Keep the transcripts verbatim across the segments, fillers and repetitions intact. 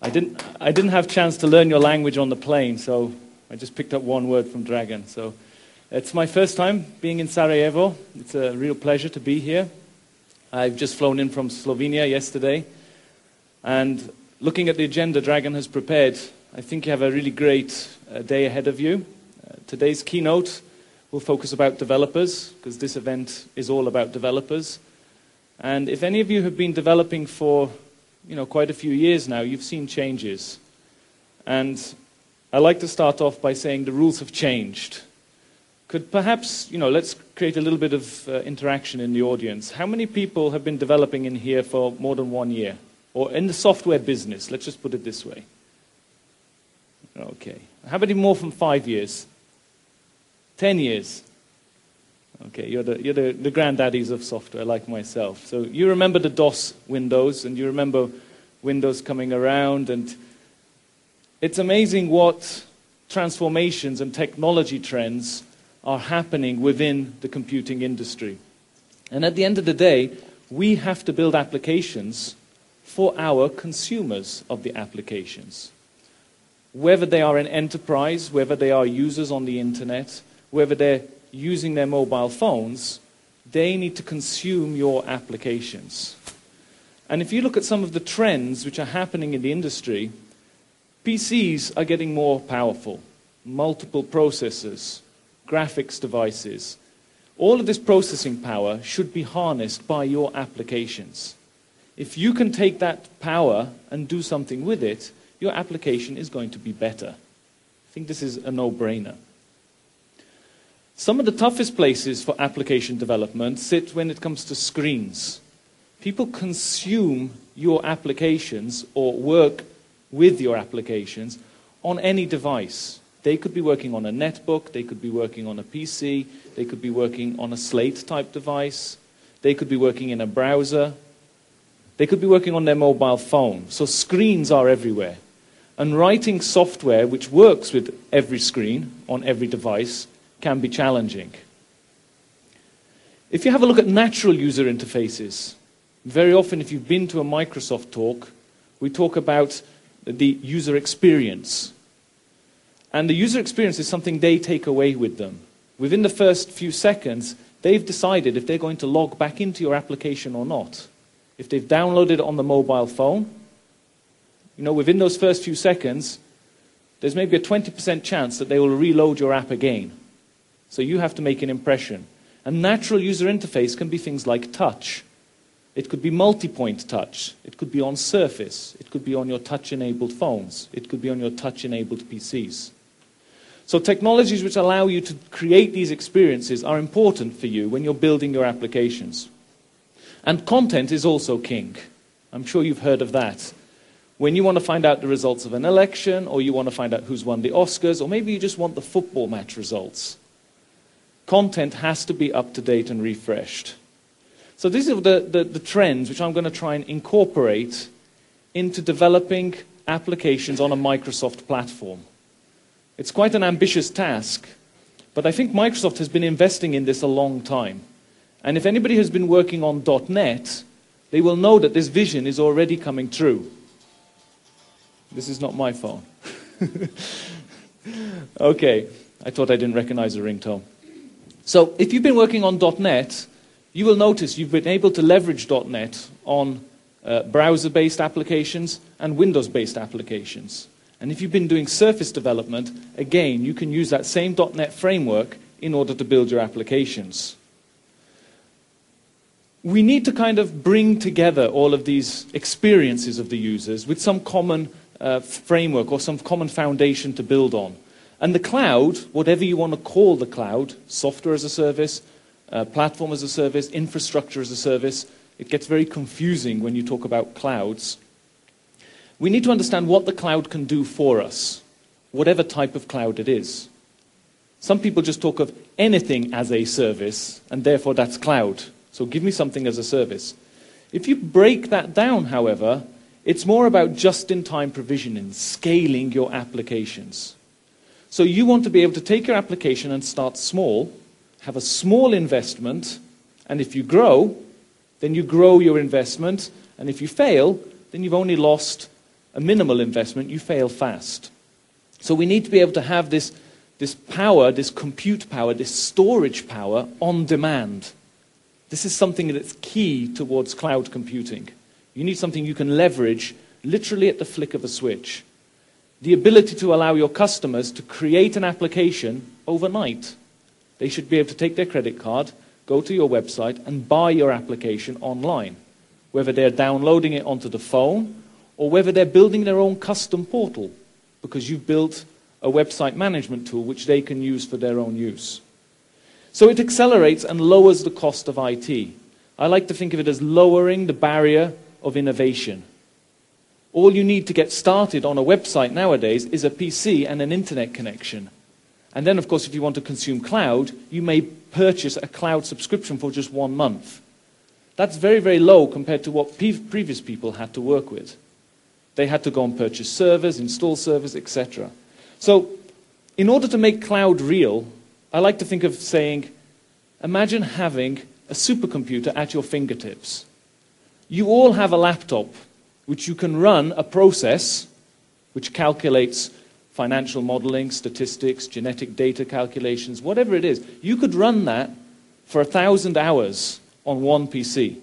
I didn't, I didn't have a chance to learn your language on the plane, so I just picked up one word from Dragan. So it's my first time being in Sarajevo. It's a real pleasure to be here. I've just flown in from Slovenia yesterday, and looking at the agenda Dragan has prepared, I think you have a really great uh, day ahead of you. Uh, today's keynote will focus about developers, because this event is all about developers. And if any of you have been developing for you know, quite a few years now, you've seen changes. And I like to start off by saying the rules have changed. Could perhaps, you know, let's create a little bit of uh, interaction in the audience. How many people have been developing in here for more than one year? Or in the software business, let's just put it this way. Okay. How many more from five years? Ten years? Okay, you're, the, you're the, the granddaddies of software, like myself. So you remember the DOS Windows, and you remember Windows coming around, and it's amazing what transformations and technology trends are happening within the computing industry. And at the end of the day, we have to build applications for our consumers of the applications. Whether they are an enterprise, whether they are users on the internet, whether they're using their mobile phones, they need to consume your applications. And if you look at some of the trends which are happening in the industry, P Cs are getting more powerful, multiple processors, graphics devices. All of this processing power should be harnessed by your applications. If you can take that power and do something with it, your application is going to be better. I think this is a no-brainer. Some of the toughest places for application development sit when it comes to screens. People consume your applications or work with your applications on any device. They could be working on a netbook, they could be working on a P C, they could be working on a Slate-type device, they could be working in a browser, they could be working on their mobile phone. So screens are everywhere. And writing software which works with every screen on every device can be challenging. If you have a look at natural user interfaces, very often if you've been to a Microsoft talk, we talk about the user experience. And the user experience is something they take away with them. Within the first few seconds, they've decided if they're going to log back into your application or not. If they've downloaded it on the mobile phone, you know, within those first few seconds, there's maybe a twenty percent chance that they will reload your app again. So you have to make an impression. A natural user interface can be things like touch. It could be multi-point touch. It could be on Surface. It could be on your touch-enabled phones. It could be on your touch-enabled P Cs. So technologies which allow you to create these experiences are important for you when you're building your applications. And content is also king. I'm sure you've heard of that. When you want to find out the results of an election, or you want to find out who's won the Oscars, or maybe you just want the football match results, content has to be up to date and refreshed. So these are the, the, the trends which I'm going to try and incorporate into developing applications on a Microsoft platform. It's quite an ambitious task, but I think Microsoft has been investing in this a long time. And if anybody has been working on dot net, they will know that this vision is already coming true. This is not my phone. Okay, I thought I didn't recognize the ringtone. So if you've been working on dot net, you will notice you've been able to leverage dot net on uh, browser-based applications and Windows-based applications. And if you've been doing Surface development, again, you can use that same dot net framework in order to build your applications. We need to kind of bring together all of these experiences of the users with some common uh, framework or some common foundation to build on. And the cloud, whatever you want to call the cloud, software as a service, uh, platform as a service, infrastructure as a service, it gets very confusing when you talk about clouds. We need to understand what the cloud can do for us, whatever type of cloud it is. Some people just talk of anything as a service, and therefore that's cloud. So give me something as a service. If you break that down, however, it's more about just-in-time provisioning, scaling your applications. So you want to be able to take your application and start small, have a small investment, and if you grow, then you grow your investment, and if you fail, then you've only lost a minimal investment, you fail fast. So we need to be able to have this, this power, this compute power, this storage power on demand. This is something that's key towards cloud computing. You need something you can leverage literally at the flick of a switch. The ability to allow your customers to create an application overnight. They should be able to take their credit card, go to your website, and buy your application online. Whether they're downloading it onto the phone, or whether they're building their own custom portal, because you've built a website management tool which they can use for their own use. So it accelerates and lowers the cost of I T. I like to think of it as lowering the barrier of innovation. All you need to get started on a website nowadays is a P C and an internet connection. And then, of course, if you want to consume cloud, you may purchase a cloud subscription for just one month. That's very, very low compared to what previous people had to work with. They had to go and purchase servers, install servers, et cetera. So, in order to make cloud real, I like to think of saying, imagine having a supercomputer at your fingertips. You all have a laptop which you can run a process which calculates financial modeling, statistics, genetic data calculations, whatever it is. You could run that for a thousand hours on one P C.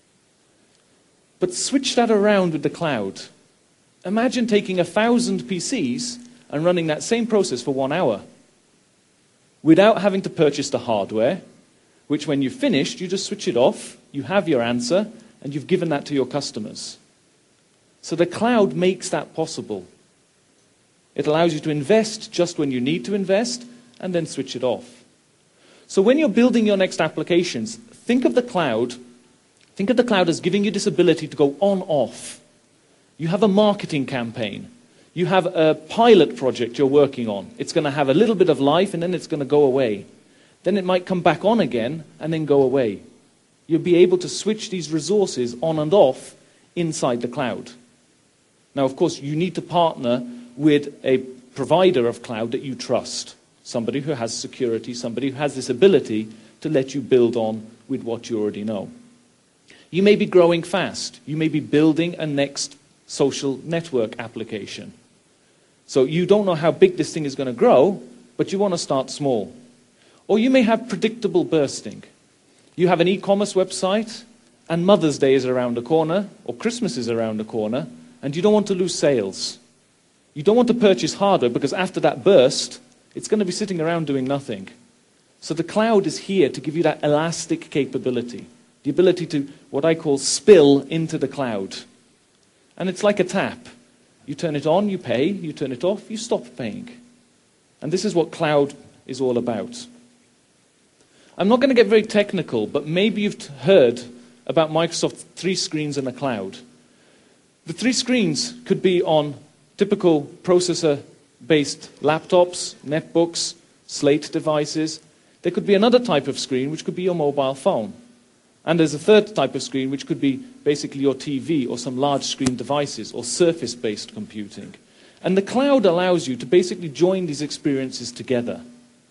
But switch that around with the cloud. Imagine taking a thousand P Cs and running that same process for one hour without having to purchase the hardware, which when you've finished, you just switch it off, you have your answer, and you've given that to your customers. So the cloud makes that possible. It allows you to invest just when you need to invest, and then switch it off. So when you're building your next applications, think of the cloud, think of the cloud as giving you this ability to go on-off. You have a marketing campaign. You have a pilot project you're working on. It's going to have a little bit of life, and then it's going to go away. Then it might come back on again, and then go away. You'll be able to switch these resources on and off inside the cloud. Now, of course, you need to partner with a provider of cloud that you trust. Somebody who has security, somebody who has this ability to let you build on with what you already know. You may be growing fast. You may be building a next social network application. So you don't know how big this thing is going to grow, but you want to start small. Or you may have predictable bursting. You have an e-commerce website, and Mother's Day is around the corner, or Christmas is around the corner, and you don't want to lose sales. You don't want to purchase hardware, because after that burst, it's going to be sitting around doing nothing. So the cloud is here to give you that elastic capability, the ability to, what I call, spill into the cloud. And it's like a tap. You turn it on, you pay. You turn it off, you stop paying. And this is what cloud is all about. I'm not going to get very technical, but maybe you've heard about Microsoft's three screens in the cloud. The three screens could be on typical processor-based laptops, netbooks, Slate devices. There could be another type of screen, which could be your mobile phone. And there's a third type of screen, which could be basically your T V or some large screen devices or surface-based computing. And the cloud allows you to basically join these experiences together.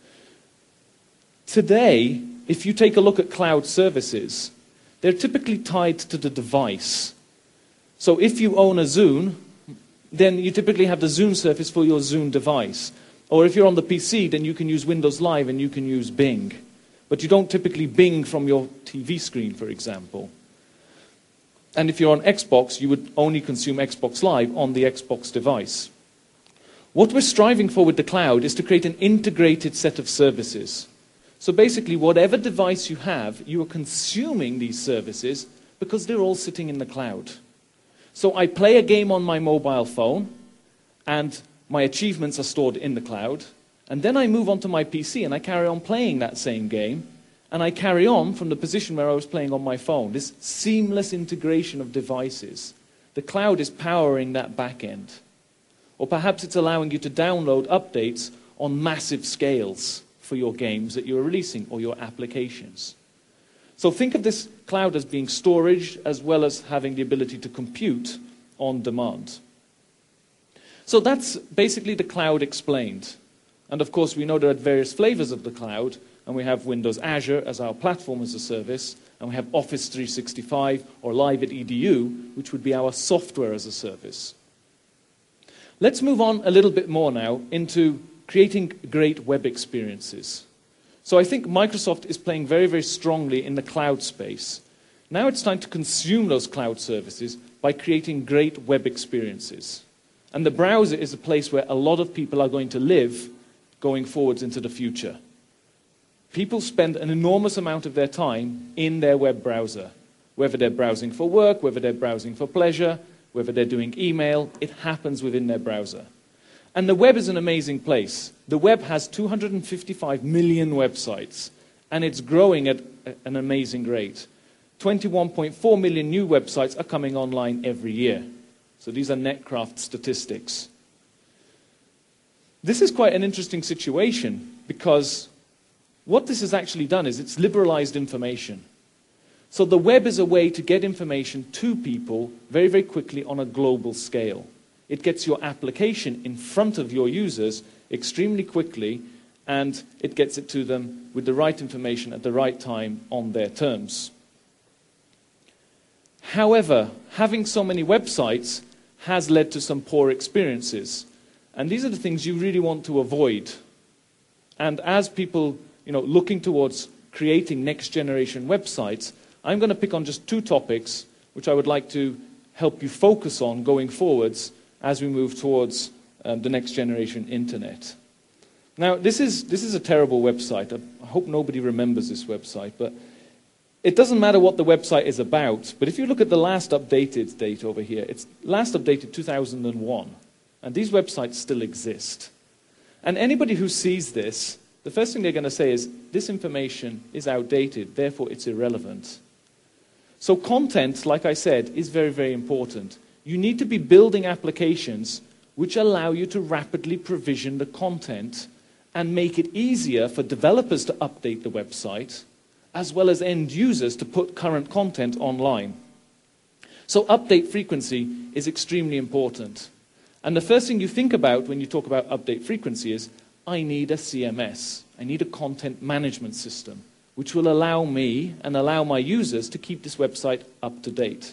Today, if you take a look at cloud services, they're typically tied to the device. So if you own a Zune, then you typically have the Zune surface for your Zune device. Or if you're on the P C, then you can use Windows Live and you can use Bing. But you don't typically Bing from your T V screen, for example. And if you're on Xbox, you would only consume Xbox Live on the Xbox device. What we're striving for with the cloud is to create an integrated set of services. So basically, whatever device you have, you are consuming these services because they're all sitting in the cloud. So I play a game on my mobile phone, and my achievements are stored in the cloud. And then I move on to my P C, and I carry on playing that same game. And I carry on from the position where I was playing on my phone. This seamless integration of devices. The cloud is powering that back end. Or perhaps it's allowing you to download updates on massive scales for your games that you're releasing or your applications. So think of this cloud as being storage as well as having the ability to compute on demand. So that's basically the cloud explained. And of course, we know there are various flavors of the cloud, and we have Windows Azure as our platform as a service, and we have Office three sixty-five or Live at E D U, which would be our software as a service. Let's move on a little bit more now into creating great web experiences. So I think Microsoft is playing very, very strongly in the cloud space. Now it's time to consume those cloud services by creating great web experiences. And the browser is a place where a lot of people are going to live going forwards into the future. People spend an enormous amount of their time in their web browser. Whether they're browsing for work, whether they're browsing for pleasure, whether they're doing email, it happens within their browser. And the web is an amazing place. The web has two hundred fifty-five million websites, and it's growing at an amazing rate. twenty-one point four million new websites are coming online every year. So these are Netcraft statistics. This is quite an interesting situation, because what this has actually done is it's liberalized information. So the web is a way to get information to people very, very quickly on a global scale. It gets your application in front of your users extremely quickly, and it gets it to them with the right information at the right time on their terms. However, having so many websites has led to some poor experiences. And these are the things you really want to avoid. And as people, you know, looking towards creating next generation websites, I'm going to pick on just two topics which I would like to help you focus on going forwards as we move towards um, the next generation internet. Now, this is, this is a terrible website. I hope nobody remembers this website, but it doesn't matter what the website is about, but if you look at the last updated date over here, it's last updated two thousand one, and these websites still exist. And anybody who sees this, the first thing they're going to say is, this information is outdated, therefore it's irrelevant. So content, like I said, is very, very important. You need to be building applications which allow you to rapidly provision the content and make it easier for developers to update the website, as well as end users to put current content online. So update frequency is extremely important. And the first thing you think about when you talk about update frequency is, I need a C M S. I need a content management system, which will allow me and allow my users to keep this website up to date.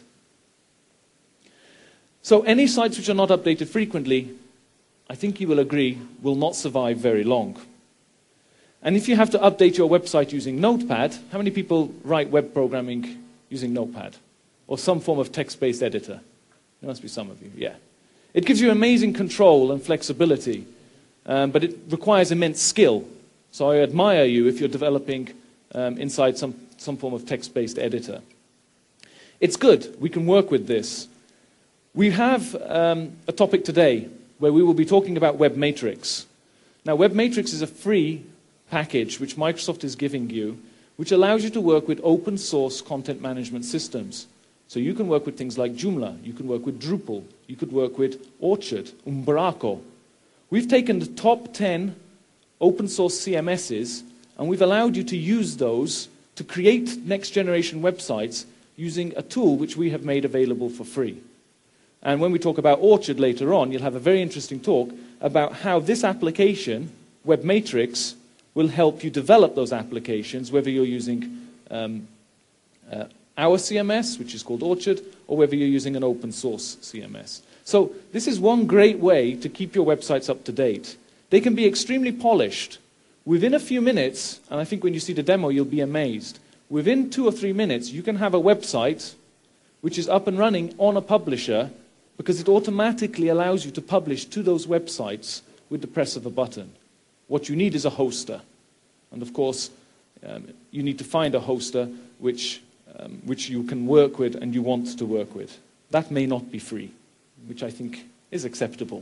So any sites which are not updated frequently, I think you will agree, will not survive very long. And if you have to update your website using Notepad, how many people write web programming using Notepad? Or some form of text-based editor? There must be some of you, yeah. It gives you amazing control and flexibility, um, but it requires immense skill. So I admire you if you're developing um, inside some, some form of text-based editor. It's good, we can work with this. We have um, a topic today where we will be talking about WebMatrix. Now, WebMatrix is a free package which Microsoft is giving you, which allows you to work with open source content management systems. So you can work with things like Joomla, you can work with Drupal, you could work with Orchard, Umbraco. We've taken the top ten open source C M Ss and we've allowed you to use those to create next generation websites using a tool which we have made available for free. And when we talk about Orchard later on, you'll have a very interesting talk about how this application, WebMatrix, will help you develop those applications, whether you're using um, uh, our C M S, which is called Orchard, or whether you're using an open source C M S. So this is one great way to keep your websites up to date. They can be extremely polished. Within a few minutes, and I think when you see the demo, you'll be amazed. Within two or three minutes, you can have a website which is up and running on a publisher, because it automatically allows you to publish to those websites with the press of a button. What you need is a hoster. And of course, um, you need to find a hoster which, um, which you can work with and you want to work with. That may not be free, which I think is acceptable.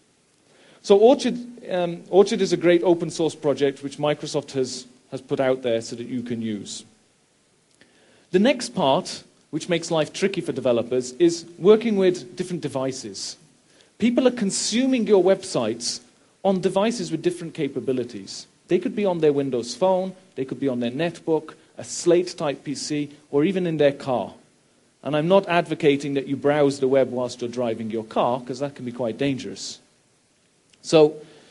So Orchard, um, Orchard is a great open source project which Microsoft has, has put out there so that you can use. The next part, which makes life tricky for developers, is working with different devices. People are consuming your websites on devices with different capabilities. They could be on their Windows Phone, they could be on their netbook, a Slate-type P C, or even in their car. And I'm not advocating that you browse the web whilst you're driving your car, because that can be quite dangerous. So,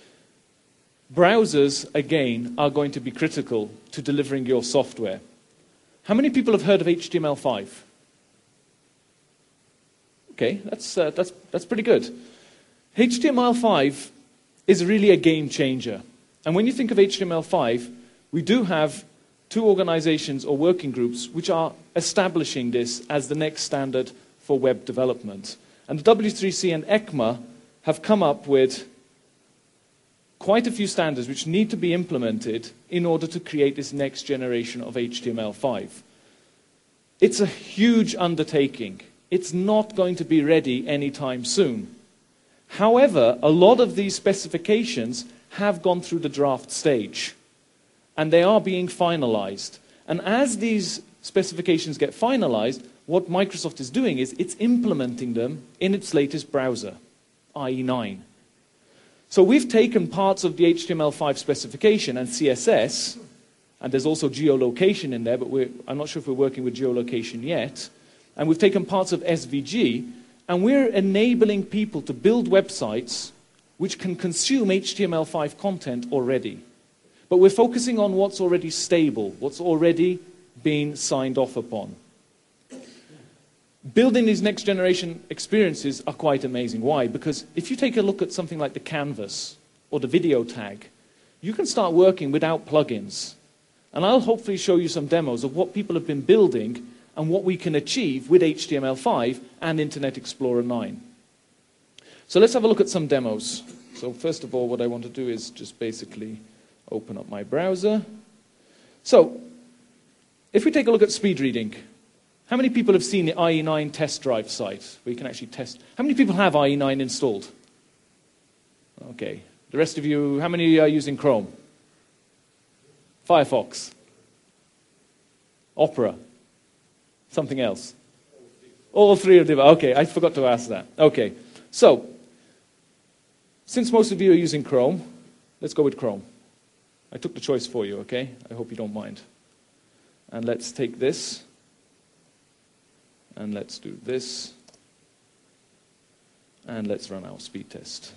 browsers, again, are going to be critical to delivering your software. How many people have heard of H T M L five? Okay, that's, uh, that's, that's pretty good. H T M L five is really a game changer. And when you think of H T M L five, we do have two organizations or working groups which are establishing this as the next standard for web development. And the W three C and ECMA have come up with quite a few standards which need to be implemented in order to create this next generation of H T M L five. It's a huge undertaking. It's not going to be ready anytime soon. However, a lot of these specifications have gone through the draft stage, and they are being finalized. And as these specifications get finalized, what Microsoft is doing is it's implementing them in its latest browser, I E nine. So we've taken parts of the H T M L five specification and C S S, and there's also geolocation in there, but we're, I'm not sure if we're working with geolocation yet, and we've taken parts of S V G, and we're enabling people to build websites which can consume H T M L five content already. But we're focusing on what's already stable, what's already been signed off upon. Building these next generation experiences are quite amazing. Why? Because if you take a look at something like the canvas or the video tag, you can start working without plugins. And I'll hopefully show you some demos of what people have been building and what we can achieve with H T M L five and Internet Explorer nine. So let's have a look at some demos. So first of all, what I want to do is just basically open up my browser. So if we take a look at speed reading, how many people have seen the I E nine test drive site where you can actually test? How many people have I E nine installed? Okay. The rest of you, how many are using Chrome? Firefox? Opera? Something else? All three of them. Okay, I forgot to ask that. Okay. So, since most of you are using Chrome, let's go with Chrome. I took the choice for you, okay? I hope you don't mind. And let's take this. And let's do this. And let's run our speed test.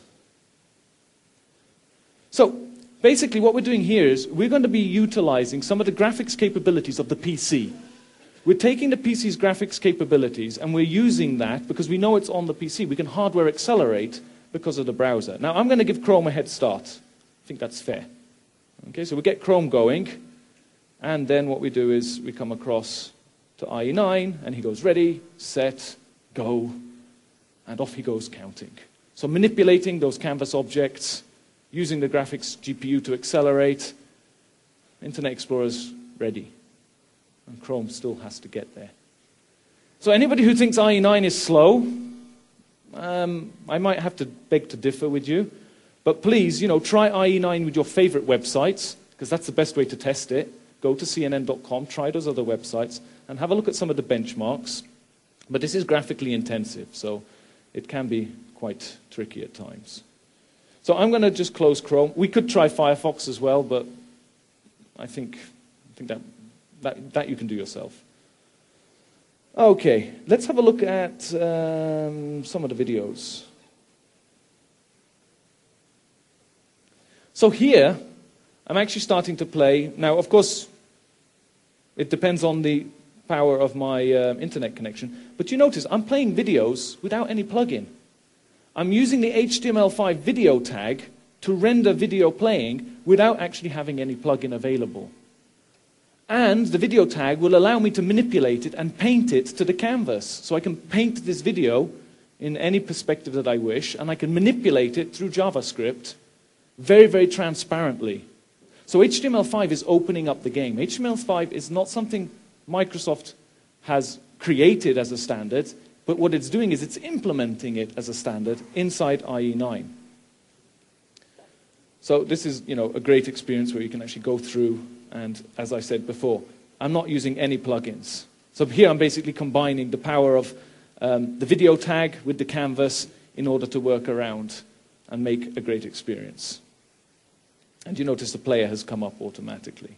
So, basically what we're doing here is we're going to be utilizing some of the graphics capabilities of the P C. We're taking the P C's graphics capabilities and we're using that because we know it's on the P C. We can hardware accelerate because of the browser. Now, I'm going to give Chrome a head start. I think that's fair. Okay, so we get Chrome going, and then what we do is we come across to I E nine, and he goes ready, set, go, and off he goes counting. So manipulating those canvas objects, using the graphics G P U to accelerate, Internet Explorer's ready. And Chrome still has to get there. So anybody who thinks I E nine is slow, um, I might have to beg to differ with you. But please, you know, try I E nine with your favorite websites, because that's the best way to test it. Go to C N N dot com, try those other websites, and have a look at some of the benchmarks. But this is graphically intensive, so it can be quite tricky at times. So I'm going to just close Chrome. We could try Firefox as well, but I think, I think that, that, that you can do yourself. Okay, let's have a look at um, some of the videos. So here, I'm actually starting to play. Now, of course, it depends on the power of my uh, internet connection. But you notice, I'm playing videos without any plugin. I'm using the H T M L five video tag to render video playing without actually having any plugin available. And the video tag will allow me to manipulate it and paint it to the canvas. So I can paint this video in any perspective that I wish, and I can manipulate it through JavaScript very, very transparently. So H T M L five is opening up the game. H T M L five is not something Microsoft has created as a standard, but what it's doing is it's implementing it as a standard inside I E nine. So this is, you know, a great experience where you can actually go through, and as I said before, I'm not using any plugins. So here I'm basically combining the power of um, the video tag with the canvas in order to work around and make a great experience. And you notice the player has come up automatically.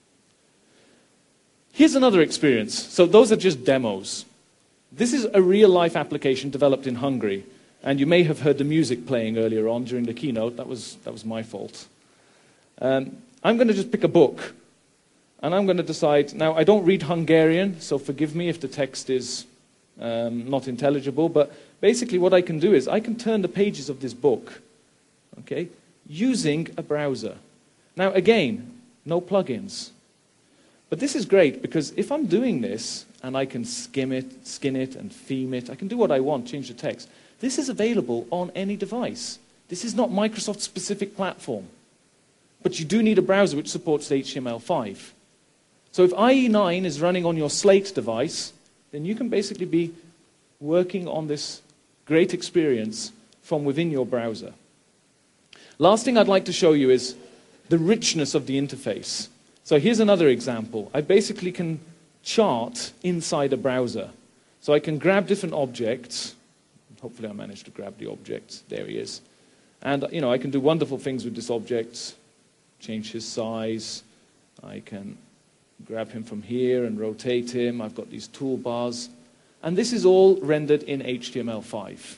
Here's another experience. So those are just demos. This is a real-life application developed in Hungary. And you may have heard the music playing earlier on during the keynote. That was, that was my fault. Um, I'm going to just pick a book. And I'm going to decide... Now, I don't read Hungarian, so forgive me if the text is um, not intelligible. But basically what I can do is I can turn the pages of this book, okay, using a browser. Now again, no plugins. But this is great because if I'm doing this and I can skim it, skin it and theme it, I can do what I want, change the text. This is available on any device. This is not Microsoft's specific platform. But you do need a browser which supports H T M L five. So if I E nine is running on your Slate device, then you can basically be working on this great experience from within your browser. Last thing I'd like to show you is the richness of the interface. So here's another example. I basically can chart inside a browser. So I can grab different objects. Hopefully I managed to grab the object. There he is. And you know, I can do wonderful things with this object. Change his size. I can grab him from here and rotate him. I've got these toolbars. And this is all rendered in H T M L five.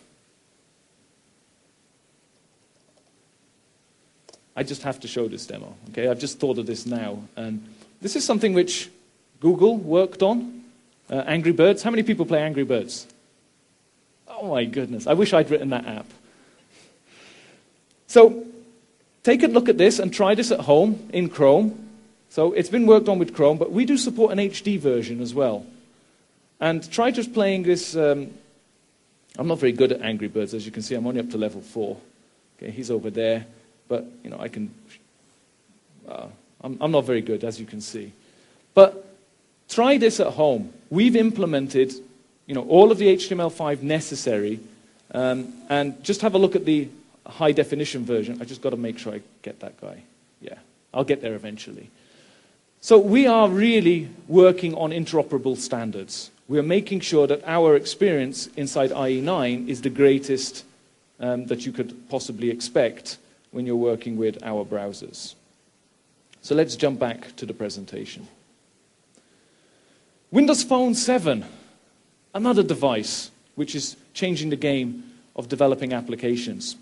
I just have to show this demo. Okay, I've just thought of this now. And this is something which Google worked on. Uh, Angry Birds. How many people play Angry Birds? Oh my goodness. I wish I'd written that app. So take a look at this and try this at home in Chrome. So it's been worked on with Chrome, but we do support an H D version as well. And try just playing this. Um, I'm not very good at Angry Birds, as you can see. I'm only up to level four. Okay, he's over there. But, you know, I can, uh, I'm, I'm not very good, as you can see. But try this at home. We've implemented, you know, all of the H T M L five necessary. Um, and just have a look at the high definition version. I just got to make sure I get that guy. Yeah, I'll get there eventually. So we are really working on interoperable standards. We are making sure that our experience inside I E nine is the greatest um, that you could possibly expect when you're working with our browsers. So let's jump back to the presentation. Windows Phone seven, another device which is changing the game of developing applications.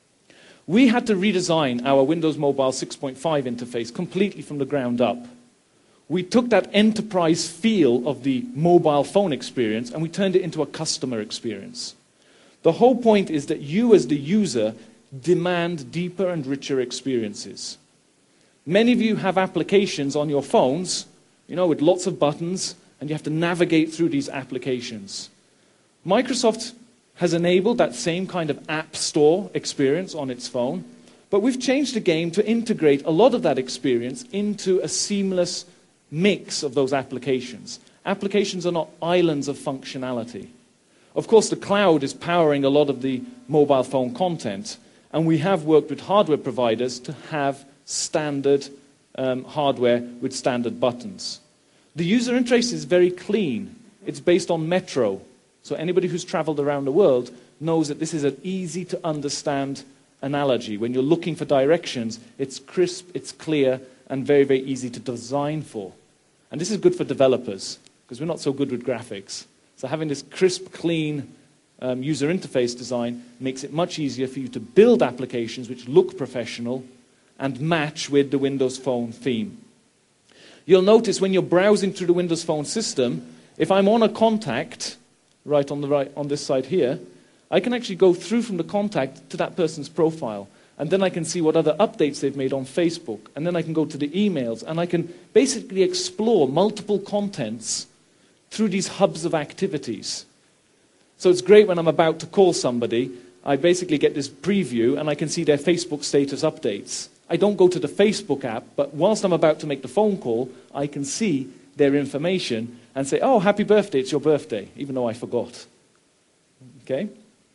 We had to redesign our Windows Mobile six point five interface completely from the ground up. We took that enterprise feel of the mobile phone experience and we turned it into a customer experience. The whole point is that you as the user demand deeper and richer experiences. Many of you have applications on your phones, you know, with lots of buttons, and you have to navigate through these applications. Microsoft has enabled that same kind of app store experience on its phone, but we've changed the game to integrate a lot of that experience into a seamless mix of those applications. Applications are not islands of functionality. Of course, the cloud is powering a lot of the mobile phone content, and we have worked with hardware providers to have standard um, hardware with standard buttons. The user interface is very clean. It's based on Metro. So anybody who's traveled around the world knows that this is an easy to understand analogy. When you're looking for directions, it's crisp, it's clear, and very, very easy to design for. And this is good for developers, because we're not so good with graphics. So having this crisp, clean Um, user interface design makes it much easier for you to build applications which look professional and match with the Windows Phone theme. You'll notice when you're browsing through the Windows Phone system, if I'm on a contact, right on the right on this side here, I can actually go through from the contact to that person's profile, and then I can see what other updates they've made on Facebook, and then I can go to the emails, and I can basically explore multiple contents through these hubs of activities. So it's great when I'm about to call somebody, I basically get this preview and I can see their Facebook status updates. I don't go to the Facebook app, but whilst I'm about to make the phone call, I can see their information and say, oh, happy birthday, it's your birthday, even though I forgot. Okay?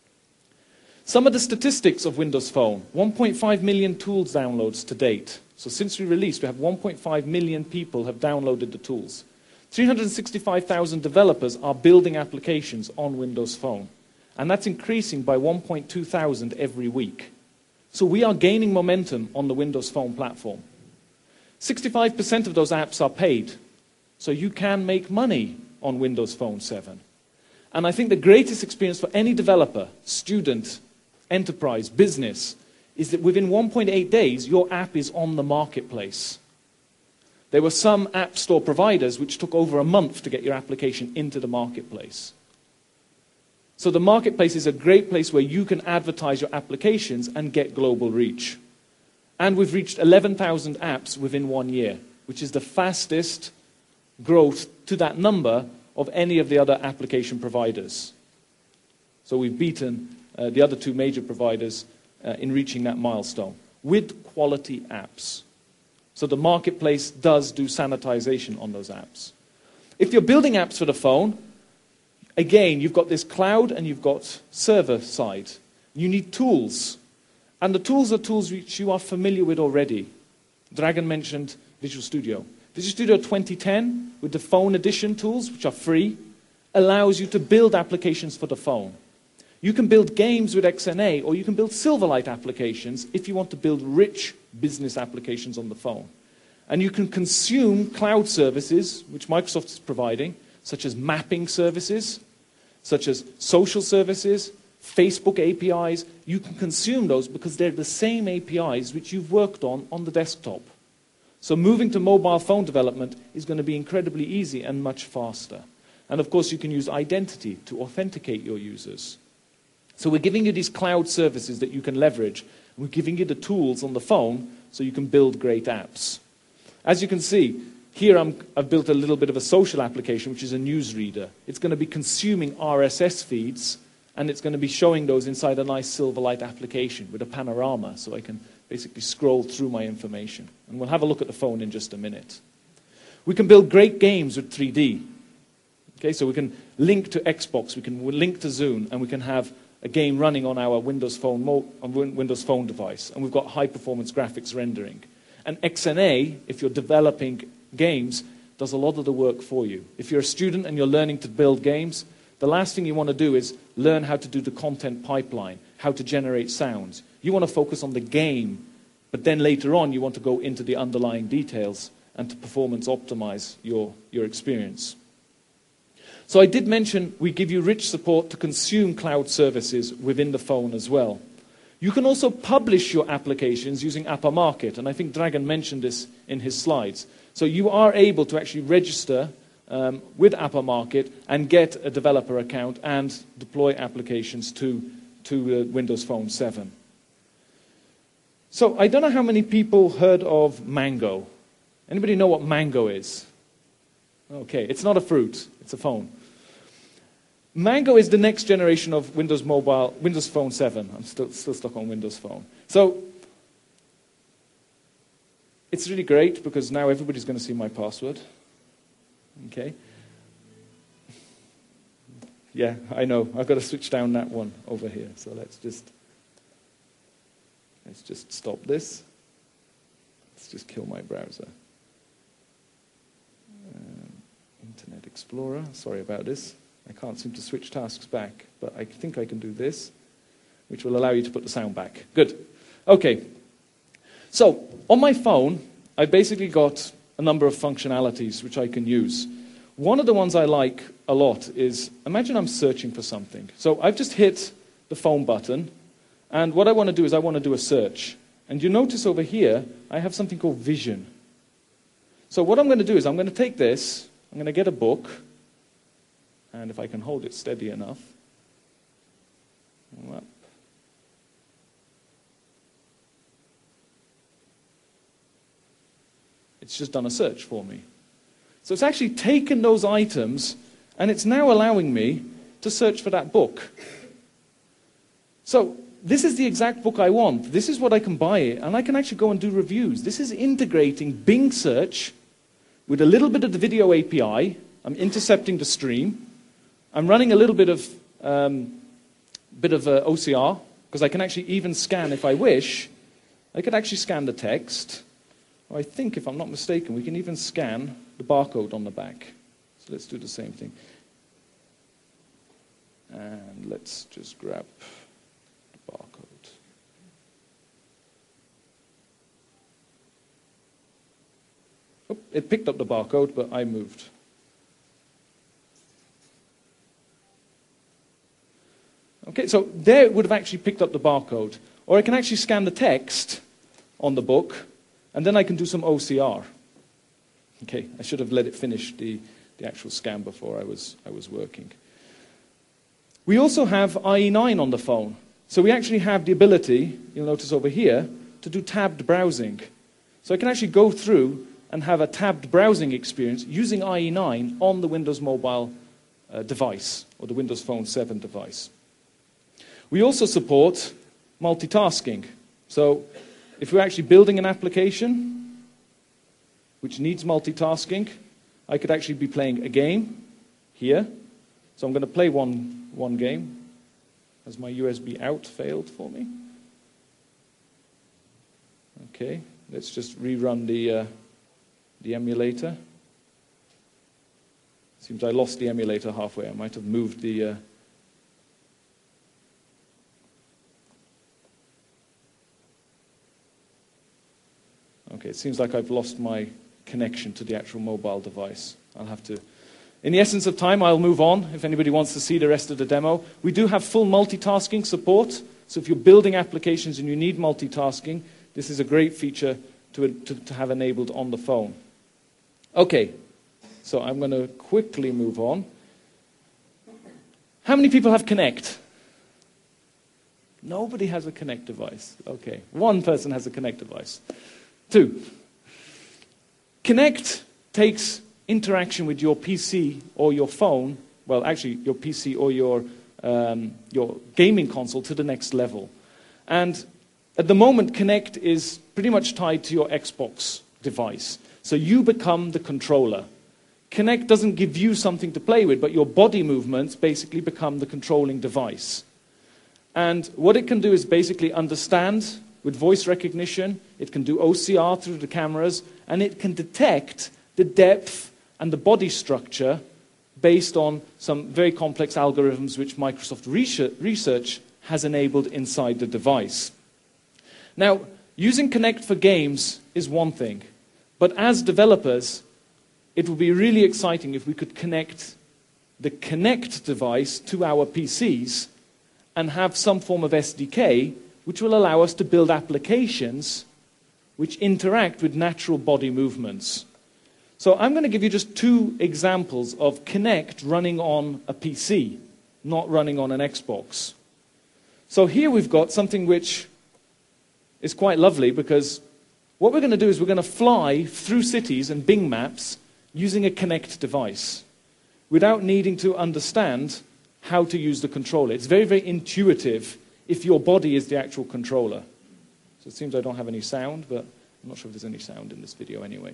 Some of the statistics of Windows Phone, one point five million tools downloads to date. So since we released, we have one point five million people have downloaded the tools. three hundred sixty-five thousand developers are building applications on Windows Phone. And that's increasing by one point two thousand every week. So we are gaining momentum on the Windows Phone platform. sixty-five percent of those apps are paid. So you can make money on Windows Phone seven. And I think the greatest experience for any developer, student, enterprise, business, is that within one point eight days, your app is on the marketplace. There were some app store providers which took over a month to get your application into the marketplace. So the marketplace is a great place where you can advertise your applications and get global reach. And we've reached eleven thousand apps within one year, which is the fastest growth to that number of any of the other application providers. So we've beaten uh, the other two major providers uh, in reaching that milestone with quality apps. So the marketplace does do sanitization on those apps. If you're building apps for the phone, again, you've got this cloud and you've got server side. You need tools. And the tools are tools which you are familiar with already. Dragan mentioned Visual Studio. Visual Studio twenty ten, with the phone edition tools, which are free, allows you to build applications for the phone. You can build games with X N A, or you can build Silverlight applications if you want to build rich business applications on the phone. And you can consume cloud services, which Microsoft is providing, such as mapping services, such as social services, Facebook A P Is. You can consume those because they're the same A P Is which you've worked on on the desktop. So moving to mobile phone development is going to be incredibly easy and much faster. And of course, you can use identity to authenticate your users. So we're giving you these cloud services that you can leverage. We're giving you the tools on the phone so you can build great apps. As you can see, here I'm, I've built a little bit of a social application, which is a newsreader. It's going to be consuming R S S feeds, and it's going to be showing those inside a nice Silverlight application with a panorama, so I can basically scroll through my information. And we'll have a look at the phone in just a minute. We can build great games with three D. Okay, so we can link to Xbox, we can link to Zune, and we can have a game running on our Windows Phone, mo on Windows Phone device. And we've got high-performance graphics rendering. And X N A, if you're developing games, does a lot of the work for you. If you're a student and you're learning to build games, the last thing you want to do is learn how to do the content pipeline, how to generate sounds. You want to focus on the game, but then later on you want to go into the underlying details and to performance optimize your, your experience. So I did mention we give you rich support to consume cloud services within the phone as well. You can also publish your applications using AppAmarket, and I think Dragan mentioned this in his slides. So you are able to actually register um, with AppAmarket and get a developer account and deploy applications to, to uh, Windows Phone seven. So I don't know how many people heard of Mango. Anybody know what Mango is? Okay, it's not a fruit, it's a phone. Mango is the next generation of Windows Mobile, Windows Phone seven. I'm still, still stuck on Windows Phone. So it's really great because now everybody's going to see my password. Okay. Yeah, I know. I've got to switch down that one over here. So let's just let's just stop this. Let's just kill my browser. Um, Internet Explorer. Sorry about this. I can't seem to switch tasks back, but I think I can do this, which will allow you to put the sound back. Good. Okay. So on my phone, I've basically got a number of functionalities which I can use. One of the ones I like a lot is, imagine I'm searching for something. So I've just hit the phone button, and what I want to do is I want to do a search. And you notice over here, I have something called Vision. So what I'm going to do is I'm going to take this, I'm going to get a book, and if I can hold it steady enough, up. It's just done a search for me. So it's actually taken those items, and it's now allowing me to search for that book. So this is the exact book I want. This is what I can buy it, and I can actually go and do reviews. This is integrating Bing search with a little bit of the video A P I. I'm intercepting the stream. I'm running a little bit of, um, bit of uh, O C R, because I can actually even scan, if I wish, I could actually scan the text. Or I think, if I'm not mistaken, we can even scan the barcode on the back. So let's do the same thing. And let's just grab the barcode. Oh, it picked up the barcode, but I moved. Okay, so there it would have actually picked up the barcode. Or I can actually scan the text on the book, and then I can do some O C R. Okay, I should have let it finish the, the actual scan before I was, I was working. We also have I E nine on the phone. So we actually have the ability, you'll notice over here, to do tabbed browsing. So I can actually go through and have a tabbed browsing experience using I E nine on the Windows Mobile uh, device, or the Windows Phone seven device. We also support multitasking. So if we're actually building an application which needs multitasking, I could actually be playing a game here. So I'm going to play one, one game, as my U S B out failed for me. Okay, let's just rerun the, uh, the emulator. Seems I lost the emulator halfway. I might have moved the... Uh, Okay, it seems like I've lost my connection to the actual mobile device. I'll have to... In the essence of time, I'll move on if anybody wants to see the rest of the demo. We do have full multitasking support, so if you're building applications and you need multitasking, this is a great feature to, to, to have enabled on the phone. Okay, so I'm going to quickly move on. How many people have Kinect? Nobody has a Kinect device. Okay, one person has a Kinect device. Two, Kinect takes interaction with your P C or your phone, well, actually your P C or your, um, your gaming console to the next level. And at the moment, Kinect is pretty much tied to your Xbox device. So you become the controller. Kinect doesn't give you something to play with, but your body movements basically become the controlling device. And what it can do is basically understand with voice recognition, it can do O C R through the cameras, and it can detect the depth and the body structure based on some very complex algorithms which Microsoft Research has enabled inside the device. Now, using Kinect for games is one thing, but as developers, it would be really exciting if we could connect the Kinect device to our P Cs and have some form of S D K which will allow us to build applications which interact with natural body movements. So I'm going to give you just two examples of Kinect running on a P C, not running on an Xbox. So here we've got something which is quite lovely, because what we're going to do is we're going to fly through cities and Bing Maps using a Kinect device without needing to understand how to use the controller. It's very, very intuitive if your body is the actual controller. So it seems I don't have any sound, but I'm not sure if there's any sound in this video anyway.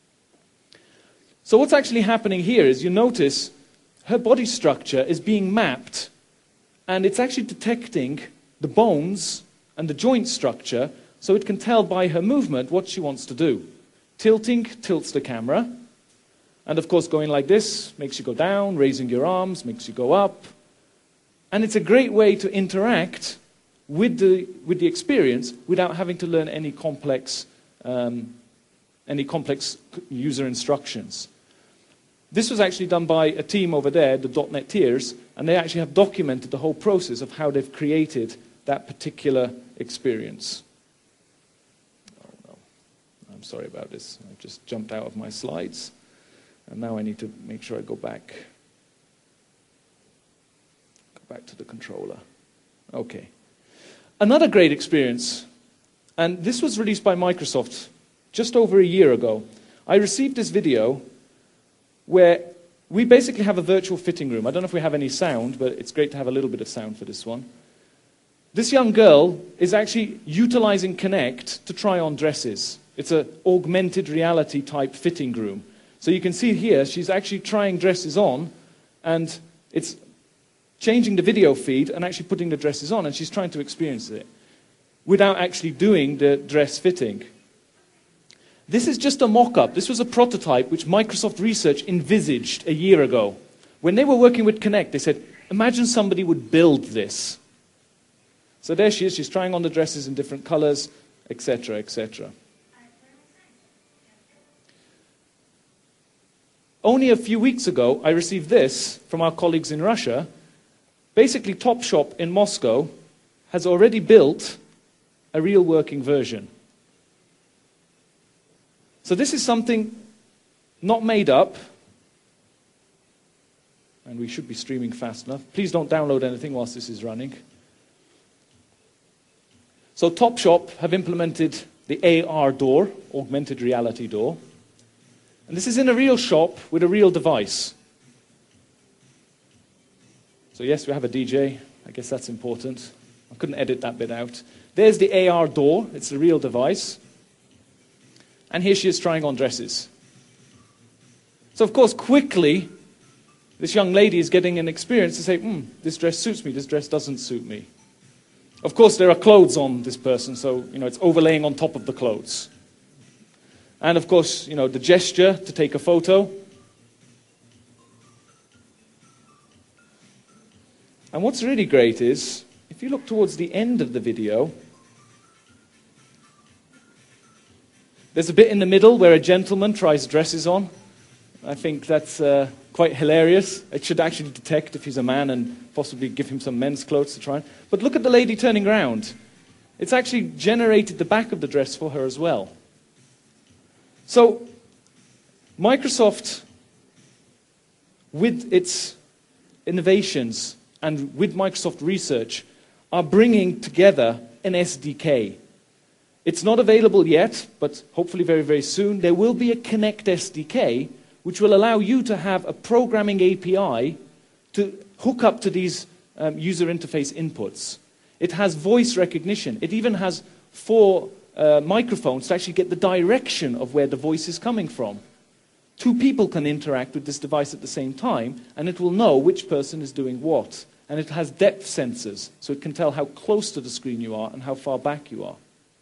So what's actually happening here is you notice her body structure is being mapped, and it's actually detecting the bones and the joint structure, so it can tell by her movement what she wants to do. Tilting tilts the camera, and of course going like this makes you go down, raising your arms makes you go up. And it's a great way to interact with the, with the experience without having to learn any complex, um, any complex user instructions. This was actually done by a team over there, the .NETeers, and they actually have documented the whole process of how they've created that particular experience. Oh no, I'm sorry about this. I just jumped out of my slides, and now I need to make sure I go back. Back to the controller. Okay. Another great experience, and this was released by Microsoft just over a year ago. I received this video where we basically have a virtual fitting room. I don't know if we have any sound, but it's great to have a little bit of sound for this one. This young girl is actually utilizing Kinect to try on dresses. It's an augmented reality type fitting room. So you can see here, she's actually trying dresses on, and it's changing the video feed and actually putting the dresses on, and she's trying to experience it without actually doing the dress fitting. This is just a mock-up. This was a prototype which Microsoft Research envisaged a year ago. When they were working with Kinect, they said, imagine somebody would build this. So there she is, she's trying on the dresses in different colors, et cetera, et cetera. Only a few weeks ago, I received this from our colleagues in Russia. Basically, Topshop in Moscow has already built a real working version. So this is something not made up. and we should be streaming fast enough. Please don't download anything whilst this is running. So Topshop have implemented the A R door, augmented reality door. And this is in a real shop with a real device. So yes, we have a D J. I guess that's important. I couldn't edit that bit out. There's the A R door. It's a real device. And here she is trying on dresses. So of course, quickly, this young lady is getting an experience to say, hmm, this dress suits me, this dress doesn't suit me. Of course, there are clothes on this person, so you know it's overlaying on top of the clothes. And of course, you know, the gesture to take a photo. And what's really great is, if you look towards the end of the video, there's a bit in the middle where a gentleman tries dresses on. I think that's uh, quite hilarious. It should actually detect if he's a man and possibly give him some men's clothes to try on. But look at the lady turning around. It's actually generated the back of the dress for her as well. So, Microsoft, with its innovations and with Microsoft Research, are bringing together an S D K. It's not available yet, but hopefully very, very soon, there will be a Connect S D K which will allow you to have a programming A P I to hook up to these um, user interface inputs. It has voice recognition. It even has four uh, microphones to actually get the direction of where the voice is coming from. Two people can interact with this device at the same time, and it will know which person is doing what. And it has depth sensors, so it can tell how close to the screen you are and how far back you are.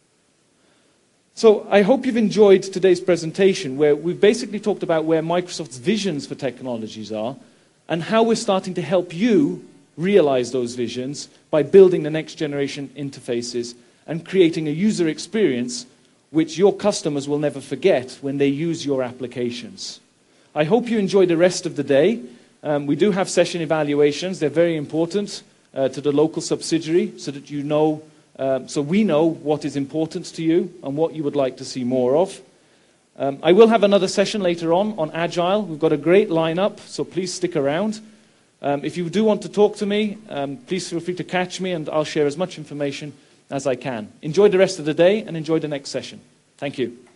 So I hope you've enjoyed today's presentation, where we've basically talked about where Microsoft's visions for technologies are and how we're starting to help you realize those visions by building the next generation interfaces and creating a user experience which your customers will never forget when they use your applications. I hope you enjoy the rest of the day. Um, we do have session evaluations. They're very important uh, to the local subsidiary so that you know Um, so we know what is important to you and what you would like to see more of. Um, I will have another session later on on Agile. We've got a great lineup, so please stick around. Um, if you do want to talk to me, um, please feel free to catch me and I'll share as much information as I can. Enjoy the rest of the day and enjoy the next session. Thank you.